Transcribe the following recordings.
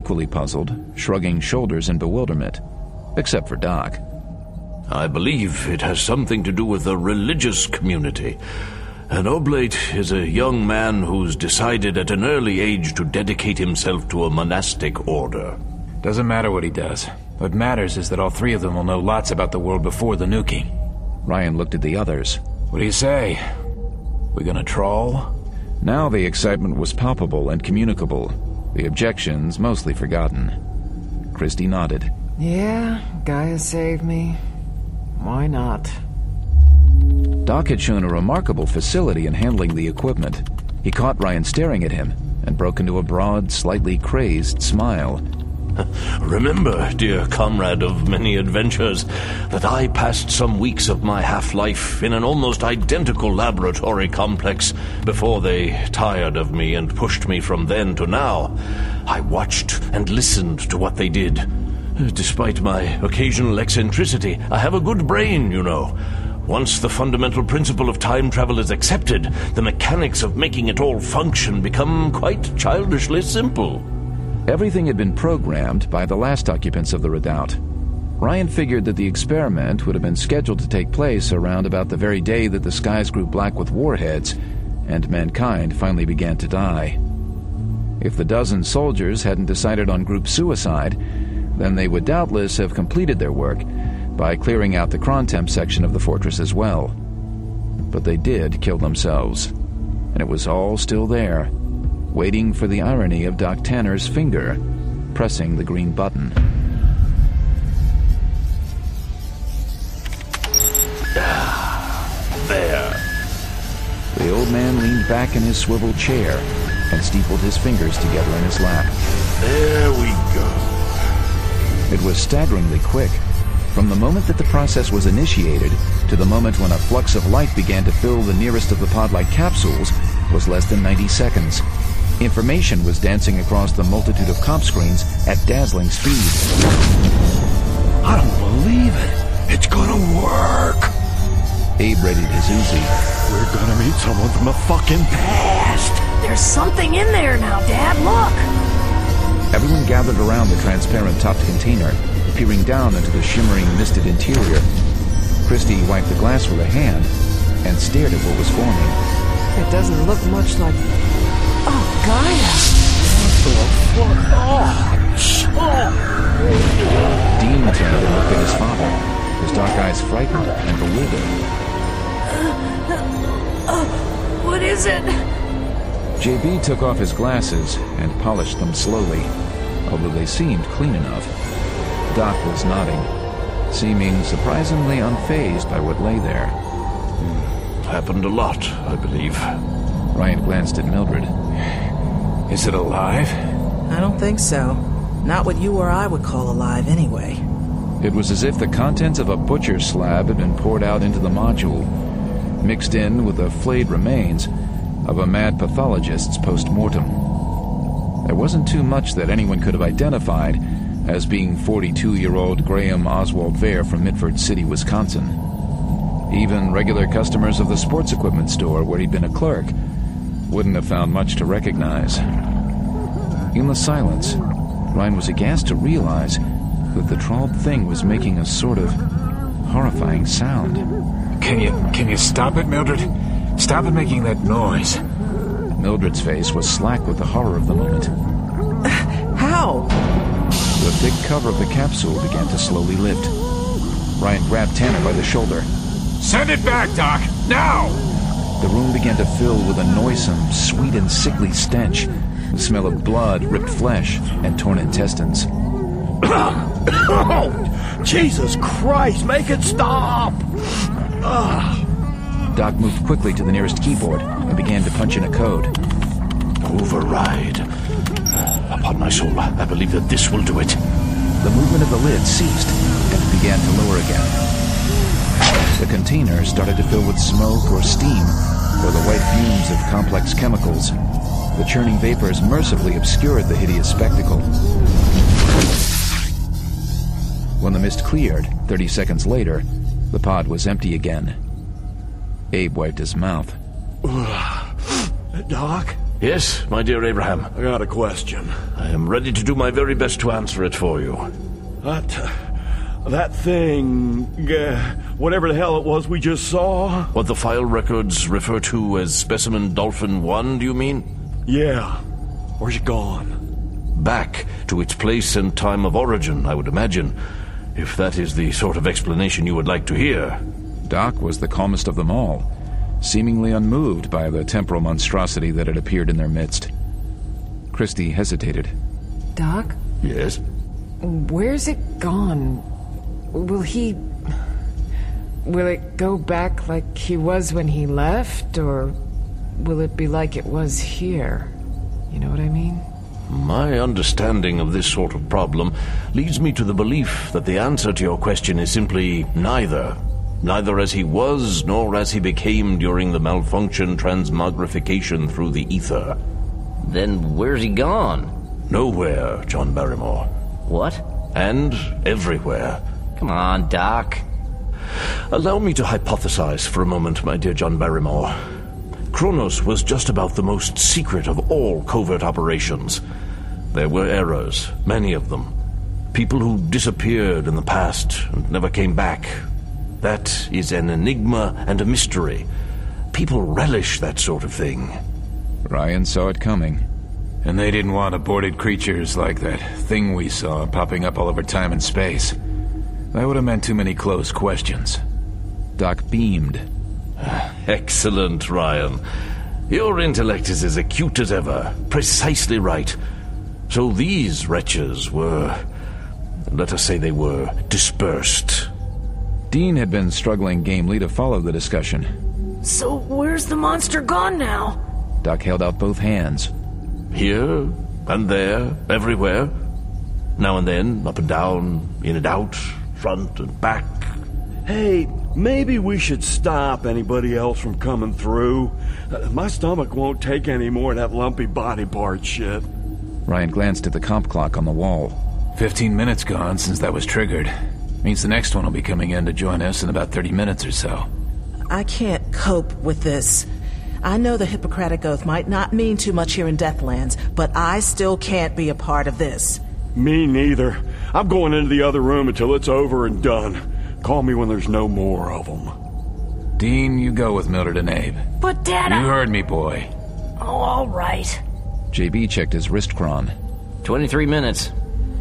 equally puzzled, shrugging shoulders in bewilderment, except for Doc. I believe it has something to do with the religious community. An oblate is a young man who's decided at an early age to dedicate himself to a monastic order. Doesn't matter what he does. What matters is that all three of them will know lots about the world before the nuking. Ryan looked at the others. What do you say? We gonna troll? Now the excitement was palpable and communicable, the objections mostly forgotten. Christy nodded. Yeah, Gaia saved me. Why not? Doc had shown a remarkable facility in handling the equipment. He caught Ryan staring at him and broke into a broad, slightly crazed smile. Remember, dear comrade of many adventures, that I passed some weeks of my half-life in an almost identical laboratory complex before they tired of me and pushed me from then to now. I watched and listened to what they did. Despite my occasional eccentricity, I have a good brain, you know. Once the fundamental principle of time travel is accepted, the mechanics of making it all function become quite childishly simple. Everything had been programmed by the last occupants of the Redoubt. Ryan figured that the experiment would have been scheduled to take place around about the very day that the skies grew black with warheads and mankind finally began to die. If the dozen soldiers hadn't decided on group suicide, then they would doubtless have completed their work by clearing out the Crontemp section of the fortress as well. But they did kill themselves, and it was all still there, waiting for the irony of Doc Tanner's finger pressing the green button. There. The old man leaned back in his swivel chair and steepled his fingers together in his lap. There we go. It was staggeringly quick. From the moment that the process was initiated to the moment when a flux of light began to fill the nearest of the pod-like capsules was less than 90 seconds. Information was dancing across the multitude of comp screens at dazzling speed. I don't believe it. It's gonna work. Abe readied his Uzi. We're gonna meet someone from the fucking past. There's something in there now, Dad. Look! Everyone gathered around the transparent-topped container, peering down into the shimmering, misted interior. Christy wiped the glass with a hand and stared at what was forming. It doesn't look much like... Oh, Gaia! Dean turned and looked at his father, his dark eyes frightened and bewildered. What is it? JB took off his glasses and polished them slowly, although they seemed clean enough. Doc was nodding, seeming surprisingly unfazed by what lay there. Happened a lot, I believe. Ryan glanced at Mildred. Is it alive? I don't think so. Not what you or I would call alive, anyway. It was as if the contents of a butcher's slab had been poured out into the module, mixed in with the flayed remains of a mad pathologist's post-mortem. There wasn't too much that anyone could have identified as being 42-year-old Graham Oswald Vare from Mitford City, Wisconsin. Even regular customers of the sports equipment store where he'd been a clerk wouldn't have found much to recognize. In the silence, Ryan was aghast to realize that the trawled thing was making a sort of horrifying sound. Can you stop it, Mildred? Stop it making that noise. Mildred's face was slack with the horror of the moment. How? The thick cover of the capsule began to slowly lift. Ryan grabbed Tanner by the shoulder. Send it back, Doc! Now! The room began to fill with a noisome, sweet and sickly stench. The smell of blood, ripped flesh, and torn intestines. Oh, Jesus Christ, make it stop! Doc moved quickly to the nearest keyboard and began to punch in a code. Override. Upon my soul, I believe that this will do it. The movement of the lid ceased and it began to lower again. The container started to fill with smoke or steam, or the white fumes of complex chemicals. The churning vapors mercifully obscured the hideous spectacle. When the mist cleared, 30 seconds later, the pod was empty again. Abe wiped his mouth. Doc? Yes, my dear Abraham. I got a question. I am ready to do my very best to answer it for you. That thing, whatever the hell it was we just saw? What the file records refer to as Specimen Dolphin 1, do you mean? Yeah. Where's it gone? Back to its place and time of origin, I would imagine, if that is the sort of explanation you would like to hear. Doc was the calmest of them all, seemingly unmoved by the temporal monstrosity that had appeared in their midst. Christie hesitated. Doc? Yes? Where's it gone? Will it go back like he was when he left, or will it be like it was here? You know what I mean? My understanding of this sort of problem leads me to the belief that the answer to your question is simply neither. Neither as he was, nor as he became during the malfunction transmogrification through the ether. Then where's he gone? Nowhere, John Barrymore. What? And everywhere. Come on, Doc. Allow me to hypothesize for a moment, my dear John Barrymore. Kronos was just about the most secret of all covert operations. There were errors, many of them. People who disappeared in the past and never came back. That is an enigma and a mystery. People relish that sort of thing. Ryan saw it coming. And they didn't want aborted creatures like that thing we saw popping up all over time and space. That would have meant too many closed questions. Doc beamed. Excellent, Ryan. Your intellect is as acute as ever. Precisely right. So these wretches were... let us say they were dispersed. Dean had been struggling gamely to follow the discussion. So where's the monster gone now? Doc held out both hands. Here and there, everywhere. Now and then, up and down, in and out, front and back. Hey, maybe we should stop anybody else from coming through. My stomach won't take any more of that lumpy body part shit. Ryan glanced at the comp clock on the wall. 15 minutes gone since that was triggered. Means the next one will be coming in to join us in about 30 minutes or so. I can't cope with this. I know the Hippocratic Oath might not mean too much here in Deathlands, but I still can't be a part of this. Me neither. I'm going into the other room until it's over and done. Call me when there's no more of them. Dean, you go with Mildred and Abe. But Dad, You heard me, boy. Oh, all right. JB checked his wrist chron. 23 minutes.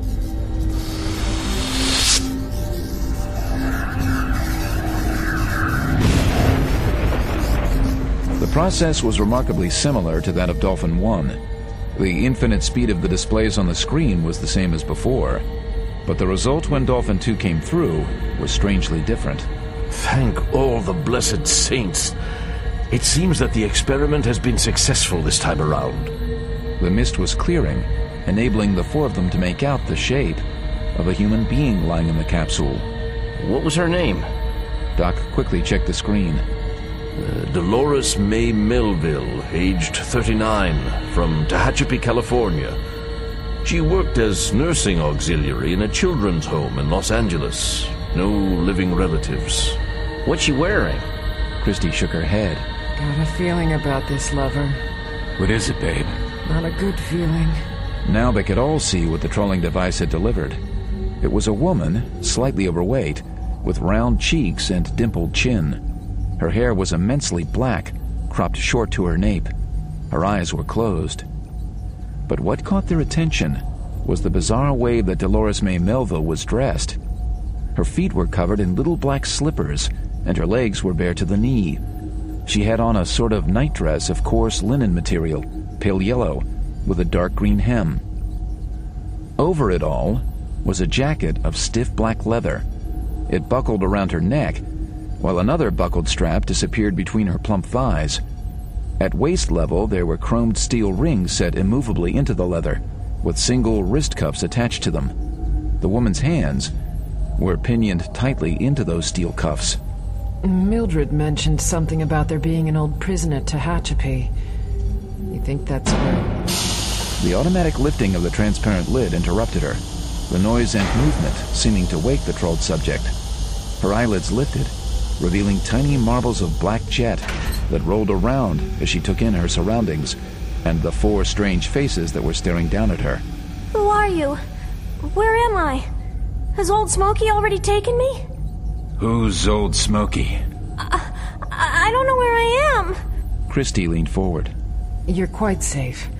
The process was remarkably similar to that of Dolphin 1. The infinite speed of the displays on the screen was the same as before, but the result when Dolphin 2 came through was strangely different. Thank all the blessed saints. It seems that the experiment has been successful this time around. The mist was clearing, enabling the four of them to make out the shape of a human being lying in the capsule. What was her name? Doc quickly checked the screen. Dolores May Melville, aged 39, from Tehachapi, California. She worked as nursing auxiliary in a children's home in Los Angeles. No living relatives. What's she wearing? Christie shook her head. Got a feeling about this, lover. What is it, babe? Not a good feeling. Now they could all see what the trolling device had delivered. It was a woman, slightly overweight, with round cheeks and dimpled chin. Her hair was immensely black, cropped short to her nape. Her eyes were closed. But what caught their attention was the bizarre way that Dolores May Melville was dressed. Her feet were covered in little black slippers, and her legs were bare to the knee. She had on a sort of nightdress of coarse linen material, pale yellow, with a dark green hem. Over it all was a jacket of stiff black leather. It buckled around her neck, while another buckled strap disappeared between her plump thighs. At waist level, there were chromed steel rings set immovably into the leather, with single wrist cuffs attached to them. The woman's hands were pinioned tightly into those steel cuffs. Mildred mentioned something about there being an old prison at Tehachapi. You think that's where... The automatic lifting of the transparent lid interrupted her, the noise and movement seeming to wake the trolled subject. Her eyelids lifted, revealing tiny marbles of black jet that rolled around as she took in her surroundings, and the 4 strange faces that were staring down at her. Who are you? Where am I? Has Old Smoky already taken me? Who's Old Smoky? I don't know where I am. Christy leaned forward. You're quite safe.